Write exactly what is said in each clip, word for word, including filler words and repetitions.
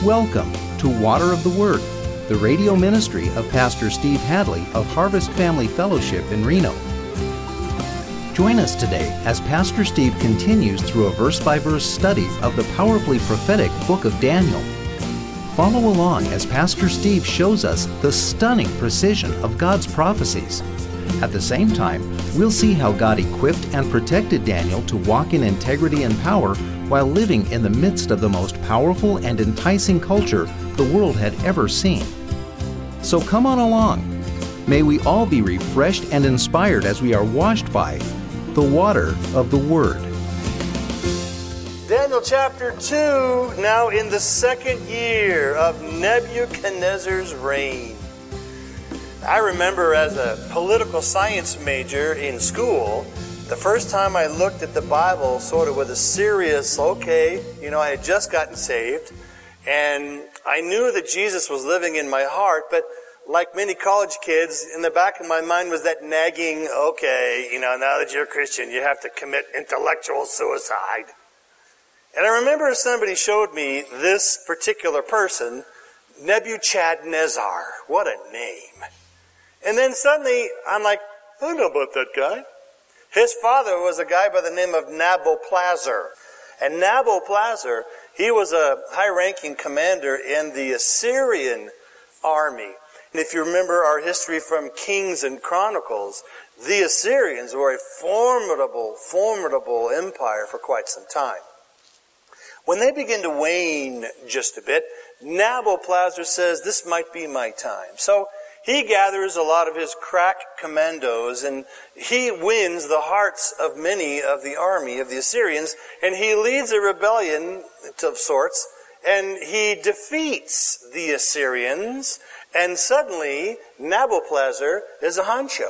Welcome to Water of the Word, the radio ministry of Pastor Steve Hadley of Harvest Family Fellowship in Reno. Join us today as Pastor Steve continues through a verse-by-verse study of the powerfully prophetic book of Daniel. Follow along as Pastor Steve shows us the stunning precision of God's prophecies. At the same time, we'll see how God equipped and protected Daniel to walk in integrity and power while living in the midst of the most powerful and enticing culture the world had ever seen. So come on along. May we all be refreshed and inspired as we are washed by the water of the Word. Daniel chapter two, now in the second year of Nebuchadnezzar's reign. I remember as a political science major in school, the first time I looked at the Bible sort of with a serious, okay, you know, I had just gotten saved, and I knew that Jesus was living in my heart, but like many college kids, in the back of my mind was that nagging, okay, you know, now that you're a Christian, you have to commit intellectual suicide. And I remember somebody showed me this particular person, Nebuchadnezzar. What a name. And then suddenly, I'm like, I know about that guy. His father was a guy by the name of Nabopolassar. And Nabopolassar, he was a high-ranking commander in the Assyrian army. And if you remember our history from Kings and Chronicles, the Assyrians were a formidable, formidable empire for quite some time. When they begin to wane just a bit, Nabopolassar says, this might be my time. So he gathers a lot of his crack commandos, and he wins the hearts of many of the army of the Assyrians, and he leads a rebellion of sorts, and he defeats the Assyrians, and suddenly Nabopolassar is a honcho.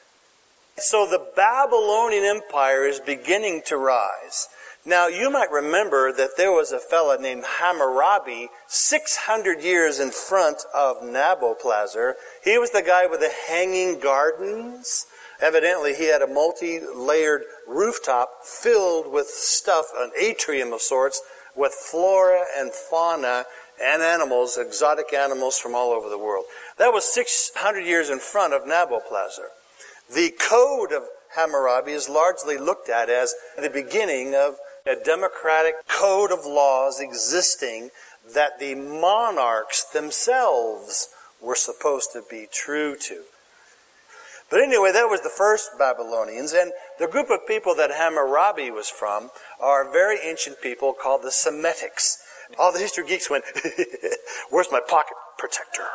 So the Babylonian Empire is beginning to rise. Now, you might remember that there was a fellow named Hammurabi six hundred years in front of Nabopolassar. He was the guy with the hanging gardens. Evidently, he had a multi-layered rooftop filled with stuff, an atrium of sorts, with flora and fauna and animals, exotic animals from all over the world. That was six hundred years in front of Nabopolassar. The code of Hammurabi is largely looked at as the beginning of a democratic code of laws existing that the monarchs themselves were supposed to be true to. But anyway, that was the first Babylonians, and the group of people that Hammurabi was from are very ancient people called the Semitics. All the history geeks went, where's my pocket protector?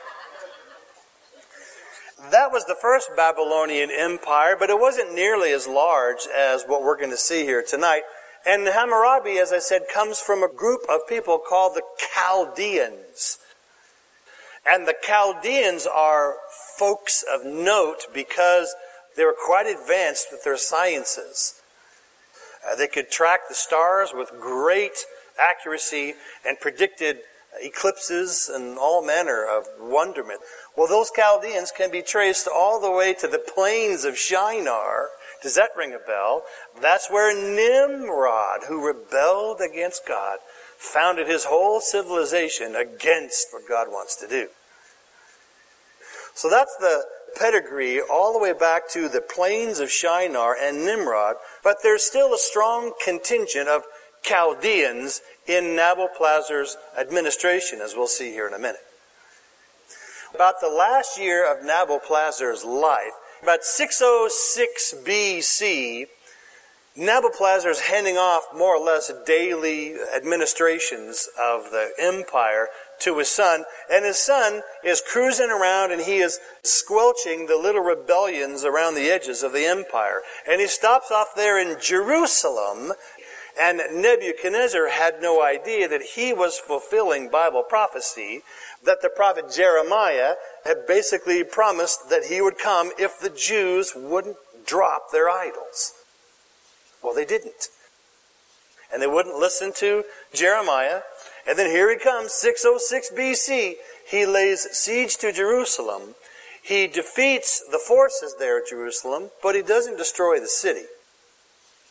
That was the first Babylonian empire, but it wasn't nearly as large as what we're going to see here tonight. And Hammurabi, as I said, comes from a group of people called the Chaldeans. And the Chaldeans are folks of note because they were quite advanced with their sciences. Uh, they could track the stars with great accuracy and predicted eclipses and all manner of wonderment. Well, those Chaldeans can be traced all the way to the plains of Shinar. Does that ring a bell? That's where Nimrod, who rebelled against God, founded his whole civilization against what God wants to do. So that's the pedigree all the way back to the plains of Shinar and Nimrod, but there's still a strong contingent of Chaldeans in Nabopolassar's administration, as we'll see here in a minute. About the last year of Nabopolassar's life, about six oh six B C, Nabopolassar is handing off more or less daily administrations of the empire to his son, and his son is cruising around and he is squelching the little rebellions around the edges of the empire. And he stops off there in Jerusalem, and Nebuchadnezzar had no idea that he was fulfilling Bible prophecy, that the prophet Jeremiah had basically promised that he would come if the Jews wouldn't drop their idols. Well, they didn't. And they wouldn't listen to Jeremiah. And then here he comes, six oh six B C. He lays siege to Jerusalem. He defeats the forces there at Jerusalem, but he doesn't destroy the city.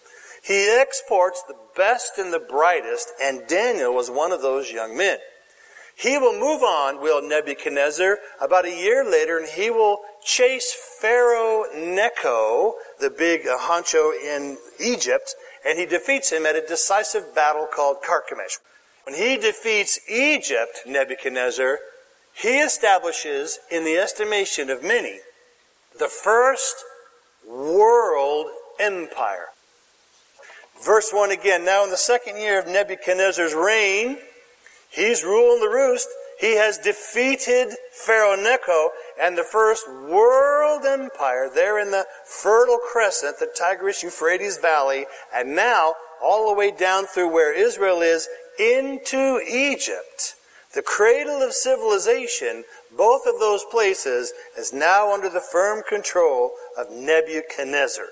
He exports the best and the brightest, and Daniel was one of those young men. He will move on, will Nebuchadnezzar, about a year later, and he will chase Pharaoh Necho, the big uh, honcho in Egypt, and he defeats him at a decisive battle called Carchemish. When he defeats Egypt, Nebuchadnezzar, he establishes, in the estimation of many, the first world empire. Verse one again, now in the second year of Nebuchadnezzar's reign, he's ruling the roost. He has defeated Pharaoh Necho and the first world empire there in the Fertile Crescent, the Tigris-Euphrates Valley, and now all the way down through where Israel is into Egypt. The cradle of civilization, both of those places, is now under the firm control of Nebuchadnezzar.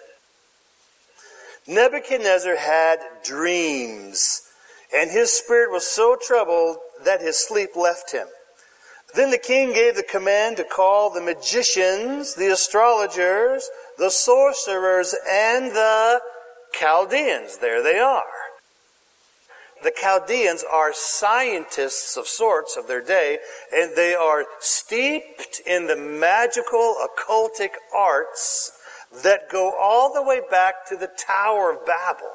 Nebuchadnezzar had dreams, and his spirit was so troubled that his sleep left him. Then the king gave the command to call the magicians, the astrologers, the sorcerers, and the Chaldeans. There they are. The Chaldeans are scientists of sorts of their day, and they are steeped in the magical, occultic arts that go all the way back to the Tower of Babel.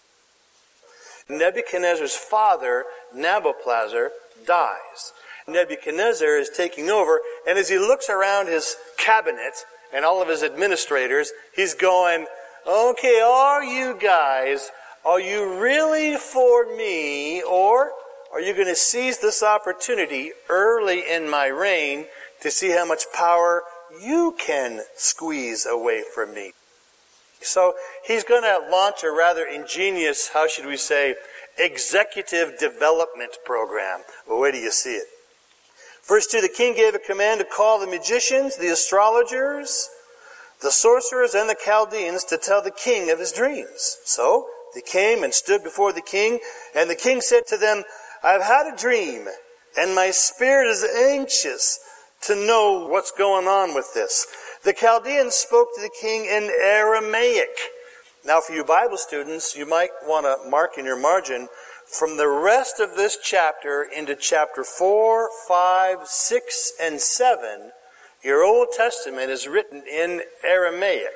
Nebuchadnezzar's father, Nabopolassar, dies. Nebuchadnezzar is taking over, and as he looks around his cabinet and all of his administrators, he's going, okay, are you guys, are you really for me, or are you going to seize this opportunity early in my reign to see how much power you can squeeze away from me? So he's going to launch a rather ingenious, how should we say, executive development program. Well, where do you see it? Verse two, the king gave a command to call the magicians, the astrologers, the sorcerers, and the Chaldeans to tell the king of his dreams. So they came and stood before the king, and the king said to them, I've had a dream, and my spirit is anxious to know what's going on with this. The Chaldeans spoke to the king in Aramaic. Now, for you Bible students, you might want to mark in your margin, from the rest of this chapter into chapter four, five, six, and seven, your Old Testament is written in Aramaic,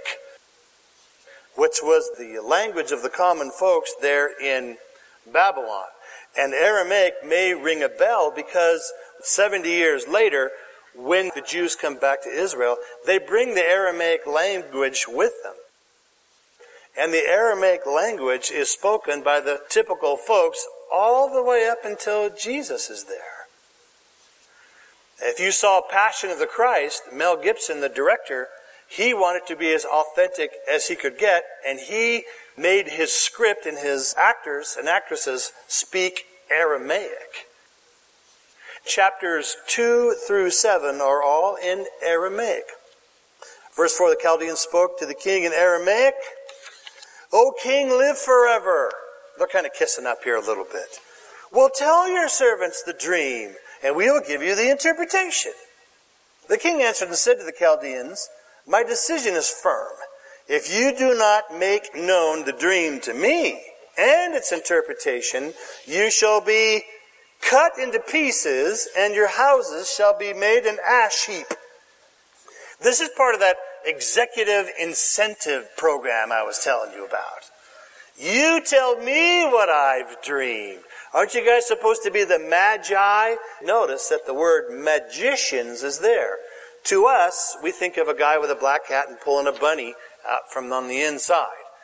which was the language of the common folks there in Babylon. And Aramaic may ring a bell because seventy years later, when the Jews come back to Israel, they bring the Aramaic language with them. And the Aramaic language is spoken by the typical folks all the way up until Jesus is there. If you saw Passion of the Christ, Mel Gibson, the director, he wanted to be as authentic as he could get, and he made his script and his actors and actresses speak Aramaic. Chapters two through seven are all in Aramaic. Verse four, the Chaldeans spoke to the king in Aramaic. O king, live forever. They're kind of kissing up here a little bit. Well, tell your servants the dream, and we will give you the interpretation. The king answered and said to the Chaldeans, my decision is firm. If you do not make known the dream to me and its interpretation, you shall be cut into pieces, and your houses shall be made an ash heap. This is part of that executive incentive program I was telling you about. You tell me what I've dreamed. Aren't you guys supposed to be the magi? Notice that the word magicians is there. To us, we think of a guy with a black hat and pulling a bunny out from on the inside.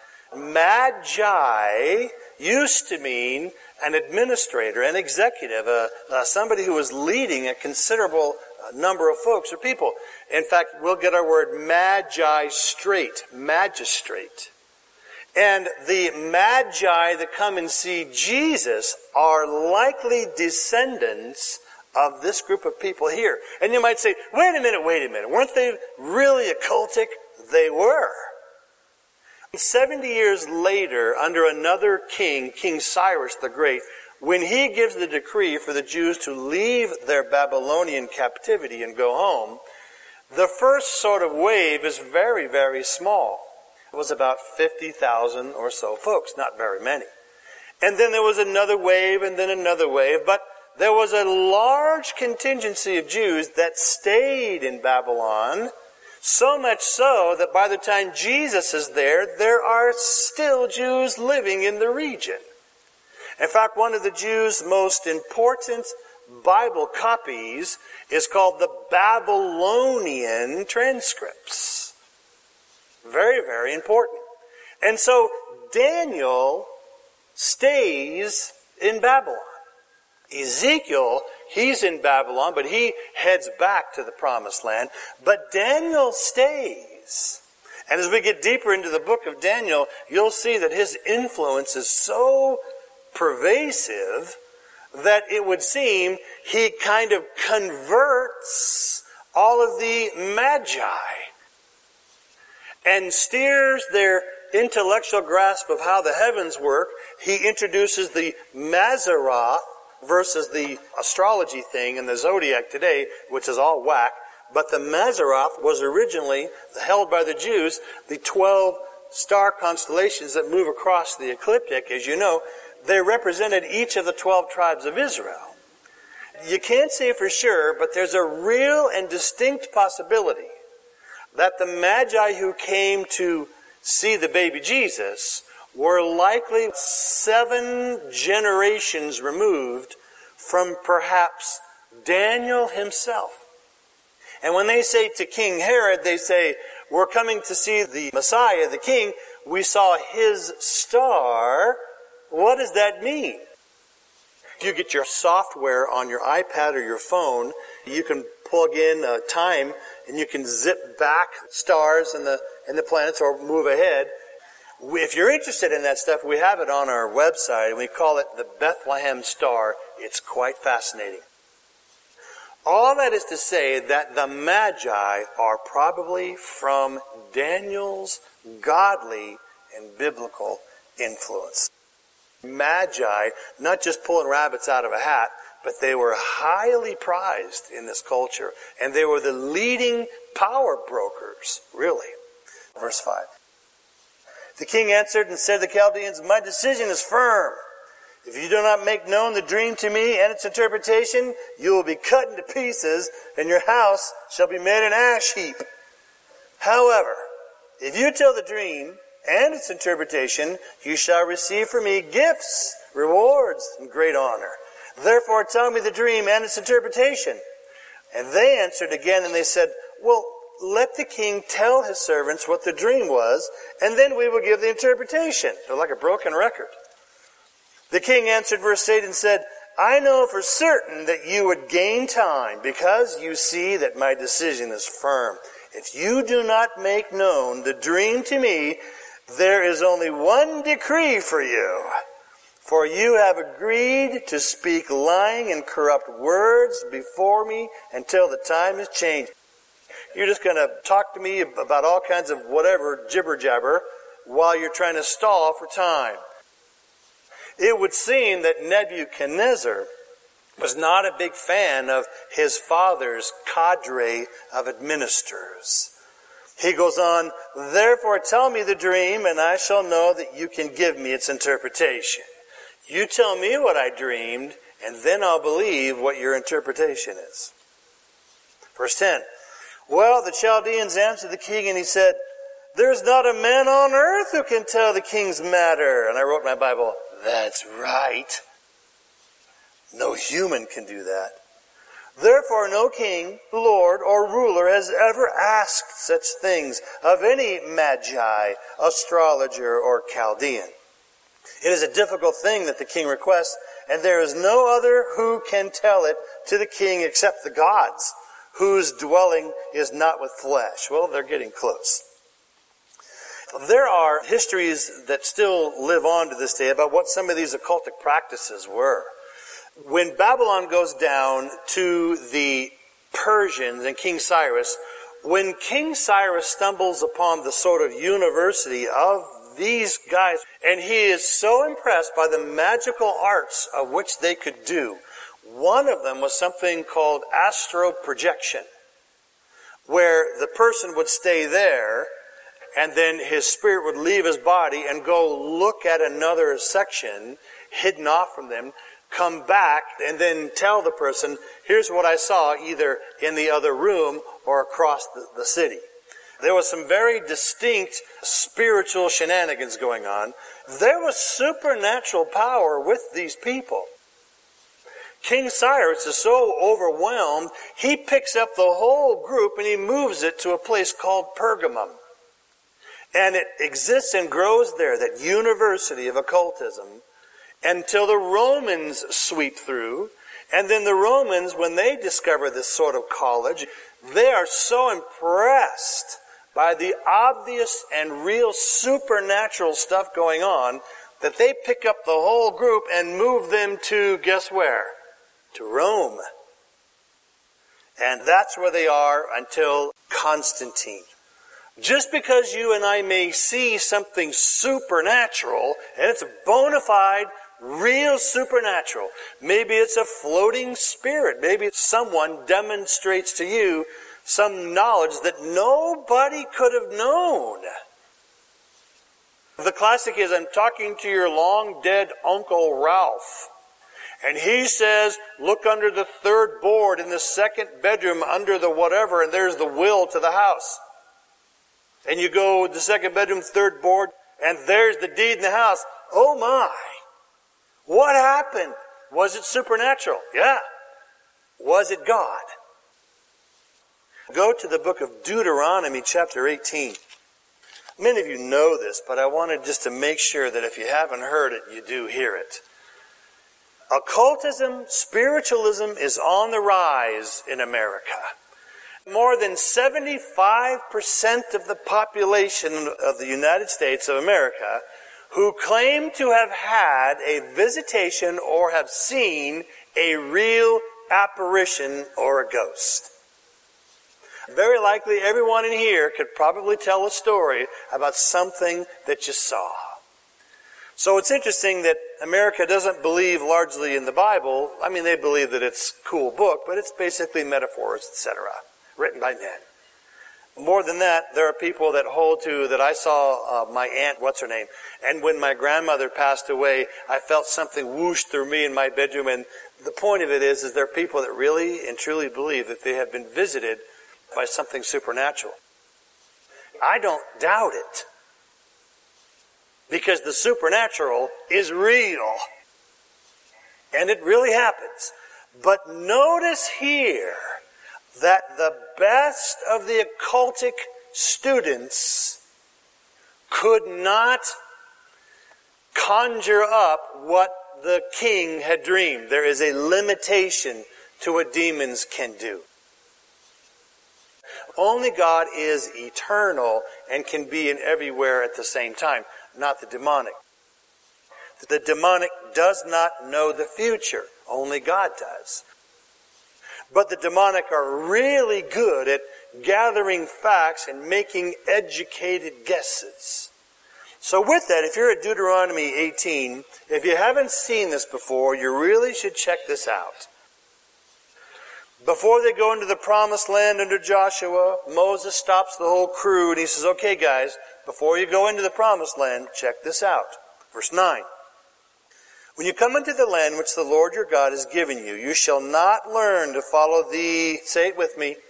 Magi used to mean an administrator, an executive, uh, uh, somebody who was leading a considerable uh, number of folks or people. In fact, we'll get our word magistrate, magistrate. And the magi that come and see Jesus are likely descendants of this group of people here. And you might say, wait a minute, wait a minute. Weren't they really occultic? They were. seventy years later, under another king, King Cyrus the Great, when he gives the decree for the Jews to leave their Babylonian captivity and go home, the first sort of wave is very, very small. It was about fifty thousand or so folks, not very many. And then there was another wave and then another wave, but there was a large contingency of Jews that stayed in Babylon, so much so that by the time Jesus is there, there are still Jews living in the region. In fact, one of the Jews' most important Bible copies is called the Babylonian transcripts. Very, very important. And so Daniel stays in Babylon. Ezekiel, he's in Babylon, but he heads back to the promised land. But Daniel stays. And as we get deeper into the book of Daniel, you'll see that his influence is so pervasive that it would seem he kind of converts all of the Magi and steers their intellectual grasp of how the heavens work. He introduces the Mazzaroth versus the astrology thing in the zodiac today, which is all whack. But the Mazzaroth was originally held by the Jews, the twelve star constellations that move across the ecliptic, as you know. They represented each of the twelve tribes of Israel. You can't say for sure, but there's a real and distinct possibility that the Magi who came to see the baby Jesus were likely seven generations removed from perhaps Daniel himself. And when they say to King Herod, they say, we're coming to see the Messiah, the King. We saw his star. What does that mean? If you get your software on your iPad or your phone, you can plug in uh, time and you can zip back stars and the, and the planets or move ahead. If you're interested in that stuff, we have it on our website, and we call it the Bethlehem Star. It's quite fascinating. All that is to say that the Magi are probably from Daniel's godly and biblical influence. Magi, not just pulling rabbits out of a hat, but they were highly prized in this culture, and they were the leading power brokers, really. Verse five. The king answered and said to the Chaldeans, my decision is firm. If you do not make known the dream to me and its interpretation, you will be cut into pieces, and your house shall be made an ash heap. However, if you tell the dream and its interpretation, you shall receive from me gifts, rewards, and great honor. Therefore tell me the dream and its interpretation. And they answered again, and they said, well, let the king tell his servants what the dream was, and then we will give the interpretation. They're like a broken record. The king answered, verse eight, and said, I know for certain that you would gain time, because you see that my decision is firm. If you do not make known the dream to me, there is only one decree for you. For you have agreed to speak lying and corrupt words before me until the time is changed. You're just going to talk to me about all kinds of whatever jibber-jabber while you're trying to stall for time. It would seem that Nebuchadnezzar was not a big fan of his father's cadre of administrators. He goes on, therefore tell me the dream, and I shall know that you can give me its interpretation. You tell me what I dreamed, and then I'll believe what your interpretation is. Verse ten. Well, the Chaldeans answered the king, and he said, there's not a man on earth who can tell the king's matter. And I wrote in my Bible, that's right. No human can do that. Therefore, no king, lord, or ruler has ever asked such things of any magi, astrologer, or Chaldean. It is a difficult thing that the king requests, and there is no other who can tell it to the king except the gods, whose dwelling is not with flesh. Well, they're getting close. There are histories that still live on to this day about what some of these occultic practices were. When Babylon goes down to the Persians and King Cyrus, when King Cyrus stumbles upon the sort of university of these guys, and he is so impressed by the magical arts of which they could do, one of them was something called astral projection, where the person would stay there, and then his spirit would leave his body and go look at another section hidden off from them, come back and then tell the person, here's what I saw either in the other room or across the, the city. There was some very distinct spiritual shenanigans going on. There was supernatural power with these people. King Cyrus is so overwhelmed, he picks up the whole group and he moves it to a place called Pergamum. And it exists and grows there, that university of occultism, until the Romans sweep through. And then the Romans, when they discover this sort of college, they are so impressed by the obvious and real supernatural stuff going on that they pick up the whole group and move them to, guess where? To Rome. And that's where they are until Constantine. Just because you and I may see something supernatural, and it's bona fide, real supernatural. Maybe it's a floating spirit. Maybe someone demonstrates to you some knowledge that nobody could have known. The classic is, I'm talking to your long dead Uncle Ralph. And he says, look under the third board in the second bedroom under the whatever, and there's the will to the house. And you go to the second bedroom, third board, and there's the deed in the house. Oh my! What happened? Was it supernatural? Yeah. Was it God? Go to the book of Deuteronomy chapter eighteen. Many of you know this, but I wanted just to make sure that if you haven't heard it, you do hear it. Occultism, spiritualism is on the rise in America. More than seventy-five percent of the population of the United States of America who claim to have had a visitation or have seen a real apparition or a ghost. Very likely everyone in here could probably tell a story about something that you saw. So it's interesting that America doesn't believe largely in the Bible. I mean, they believe that it's a cool book, but it's basically metaphors, et cetera, written by men. More than that, there are people that hold to that I saw uh, my aunt, what's her name, and when my grandmother passed away, I felt something whoosh through me in my bedroom. And the point of it is, is there are people that really and truly believe that they have been visited by something supernatural. I don't doubt it, because the supernatural is real, and it really happens. But notice here that the best of the occultic students could not conjure up what the king had dreamed. There is a limitation to what demons can do. Only God is eternal and can be in everywhere at the same time, not the demonic. The demonic does not know the future. Only God does. But the demonic are really good at gathering facts and making educated guesses. So with that, if you're at Deuteronomy eighteen, if you haven't seen this before, you really should check this out. Before they go into the promised land under Joshua, Moses stops the whole crew and he says, okay guys, before you go into the promised land, check this out. Verse nine. When you come into the land which the Lord your God has given you, you shall not learn to follow the, say it with me,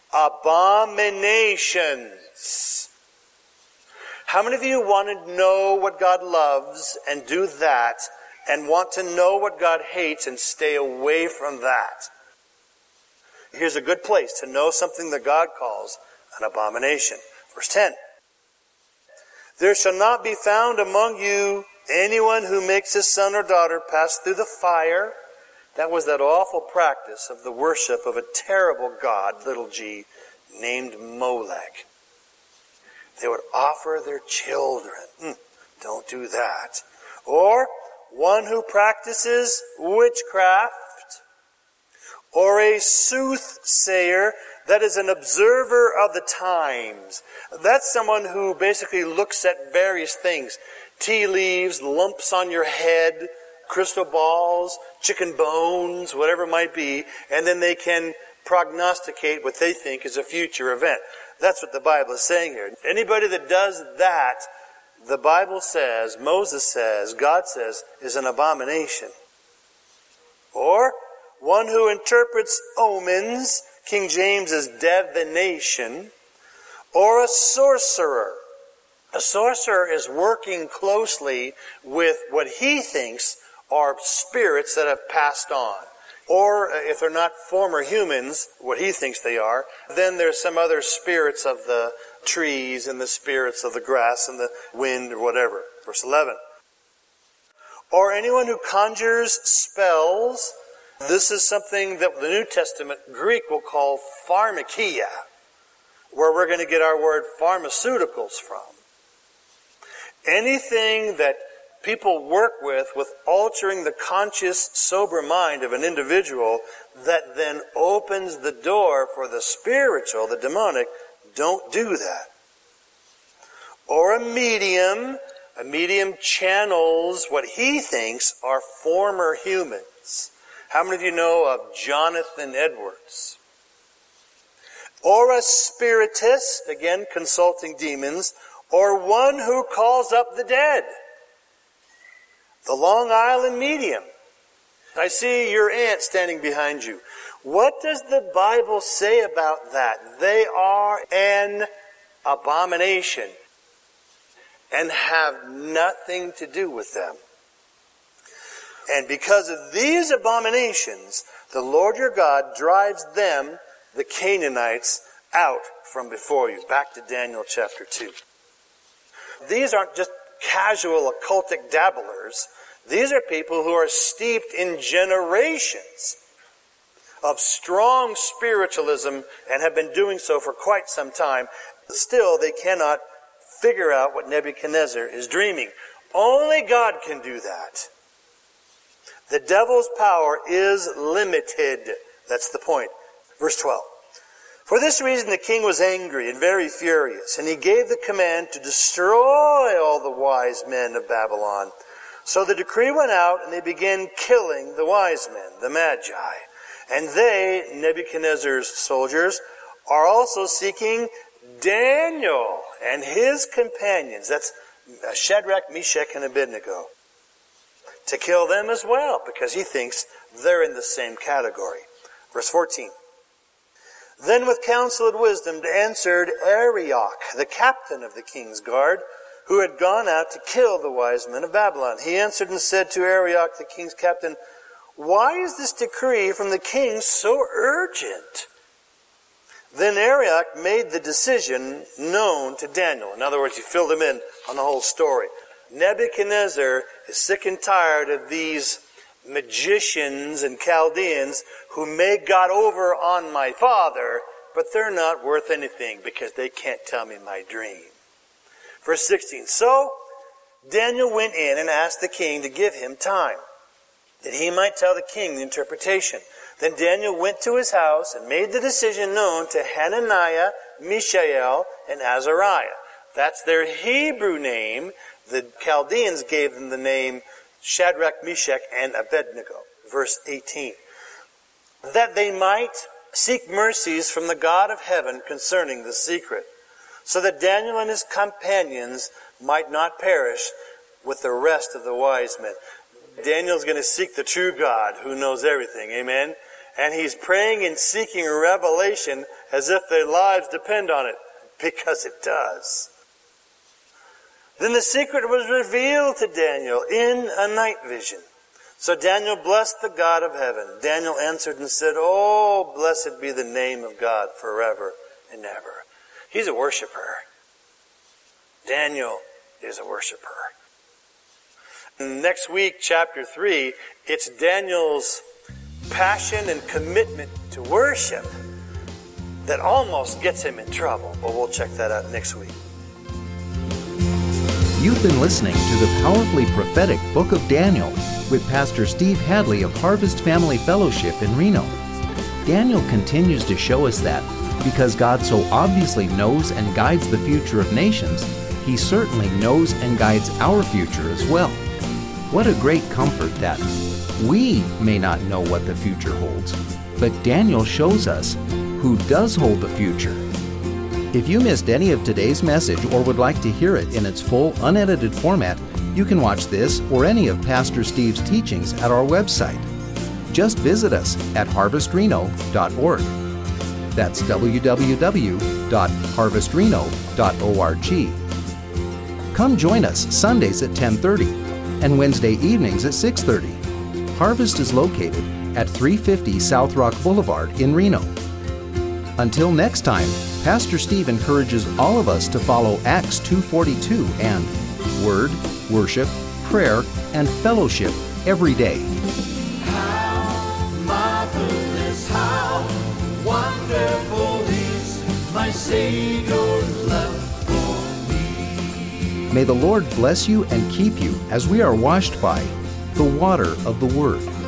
abominations. How many of you want to know what God loves and do that, and want to know what God hates and stay away from that? Here's a good place to know something that God calls an abomination. Verse ten. There shall not be found among you anyone who makes his son or daughter pass through the fire. That was that awful practice of the worship of a terrible god, little g, named Molech. They would offer their children. Mm, don't do that. Or one who practices witchcraft, or a soothsayer, that is an observer of the times. That's someone who basically looks at various things. Tea leaves, lumps on your head, crystal balls, chicken bones, whatever it might be, and then they can prognosticate what they think is a future event. That's what the Bible is saying here. Anybody that does that, the Bible says, Moses says, God says, is an abomination. Or one who interprets omens, King James is divination, or a sorcerer. A sorcerer is working closely with what he thinks are spirits that have passed on. Or if they're not former humans, what he thinks they are, then there's some other spirits of the trees and the spirits of the grass and the wind or whatever. Verse eleven. Or anyone who conjures spells. This is something that the New Testament Greek will call pharmakia, where we're going to get our word pharmaceuticals from. Anything that people work with, with altering the conscious, sober mind of an individual that then opens the door for the spiritual, the demonic, don't do that. Or a medium. A medium channels what he thinks are former humans. How many of you know of Jonathan Edwards? Or a spiritist, again consulting demons, or one who calls up the dead. The Long Island medium. I see your aunt standing behind you. What does the Bible say about that? They are an abomination and have nothing to do with them. And because of these abominations, the Lord your God drives them, the Canaanites, out from before you. Back to Daniel chapter two. These aren't just casual occultic dabblers. These are people who are steeped in generations of strong spiritualism and have been doing so for quite some time. Still, they cannot figure out what Nebuchadnezzar is dreaming. Only God can do that. The devil's power is limited. That's the point. Verse twelve. For this reason the king was angry and very furious, and he gave the command to destroy all the wise men of Babylon. So the decree went out, and they began killing the wise men, the Magi. And they, Nebuchadnezzar's soldiers, are also seeking Daniel and his companions. That's Shadrach, Meshach, and Abednego. To kill them as well, because he thinks they're in the same category. Verse fourteen. Then with counsel and wisdom answered Arioch, the captain of the king's guard, who had gone out to kill the wise men of Babylon. He answered and said to Arioch, the king's captain, why is this decree from the king so urgent? Then Arioch made the decision known to Daniel. In other words, he filled him in on the whole story. Nebuchadnezzar is sick and tired of these magicians and Chaldeans who may got over on my father, but they're not worth anything because they can't tell me my dream. Verse sixteen. So Daniel went in and asked the king to give him time, that he might tell the king the interpretation. Then Daniel went to his house and made the decision known to Hananiah, Mishael, and Azariah. That's their Hebrew name. The Chaldeans gave them the name Shadrach, Meshach, and Abednego. Verse eighteen. That they might seek mercies from the God of heaven concerning the secret, so that Daniel and his companions might not perish with the rest of the wise men. Daniel's going to seek the true God who knows everything. Amen? And he's praying and seeking revelation as if their lives depend on it, because it does. Then the secret was revealed to Daniel in a night vision. So Daniel blessed the God of heaven. Daniel answered and said, oh, blessed be the name of God forever and ever. He's a worshiper. Daniel is a worshiper. Next week, chapter three, it's Daniel's passion and commitment to worship that almost gets him in trouble. But we'll check that out next week. You've been listening to the powerfully prophetic Book of Daniel with Pastor Steve Hadley of Harvest Family Fellowship in Reno. Daniel continues to show us that because God so obviously knows and guides the future of nations, He certainly knows and guides our future as well. What a great comfort that we may not know what the future holds, but Daniel shows us who does hold the future. If you missed any of today's message or would like to hear it in its full, unedited format, you can watch this or any of Pastor Steve's teachings at our website. just visit us at harvest reno dot org. That's w w w dot harvest reno dot org. Come join us Sundays at ten thirty and Wednesday evenings at six thirty. Harvest is located at three fifty South Rock Boulevard in Reno. Until next time, Pastor Steve encourages all of us to follow Acts two forty-two and Word, Worship, Prayer, and Fellowship every day. How marvelous, how wonderful is my Savior's love for me. May the Lord bless you and keep you as we are washed by the water of the Word.